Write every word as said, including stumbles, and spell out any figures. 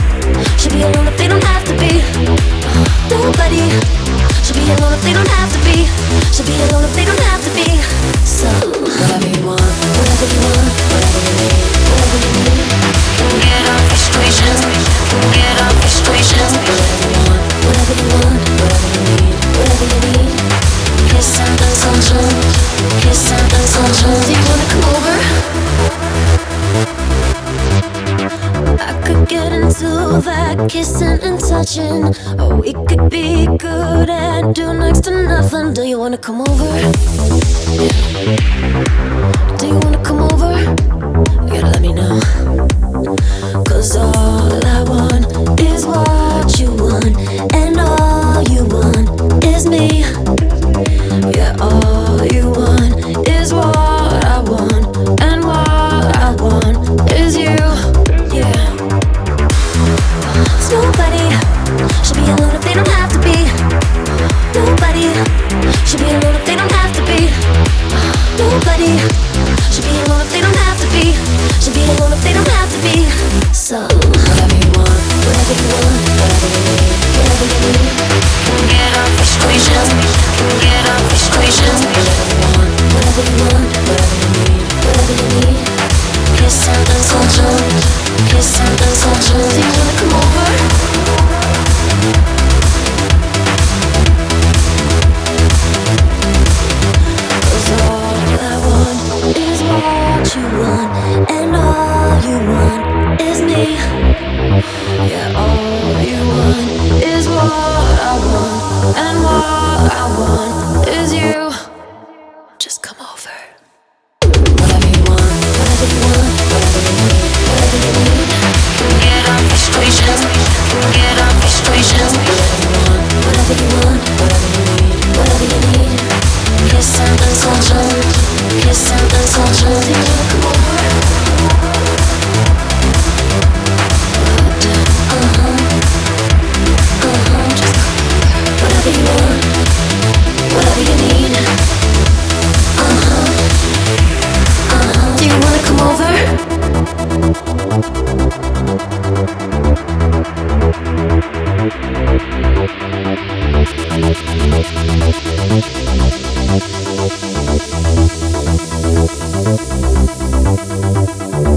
should be alone if they don't have to be. Nobody should be alone if they don't have to be. Should be alone if they don't have to be. So whatever you want, whatever you want, whatever you need, whatever you need. Get off your situation, get off your situation. Whatever you want, whatever you want, whatever you need, whatever you need. Kiss and dance on June, kiss and dance on June. Do you wanna come over? I could get into that kissing and touching. Or we could be good and do next to nothing. Do you wanna come over? Do you wanna come over? You gotta let me know. Cause all I want is what you want, and all you want is me. Yeah, all you want is what I want, and what I want is you. Yeah. So nobody should be alone if they don't have to be. Nobody should be alone if they don't have to be. Nobody should be alone if they don't have to be. Should be alone if they don't have to be. So whatever you want, whatever you want, whatever you need, whatever you need. Get off your situation, get off your situation. Whatever you want, whatever you want, whatever you need, whatever you need. Kiss and dance on June, kiss and dance on June. Do you wanna come over? Cause all I want is what you want, and all you want is me. Yeah, all you want is what I want, and what I want is you. Just come over. Whatever you want, whatever you want, whatever you need, whatever you need. Get off your situation, get off your situation. Whatever you want, whatever you want, whatever you need, whatever you need. Kiss and dance on June, kiss and dance on June. Do you wanna come over? Uh-huh, uh-huh, just whatever you want, whatever you need. Uh-huh, uh-huh. Do you wanna come over? Thank you.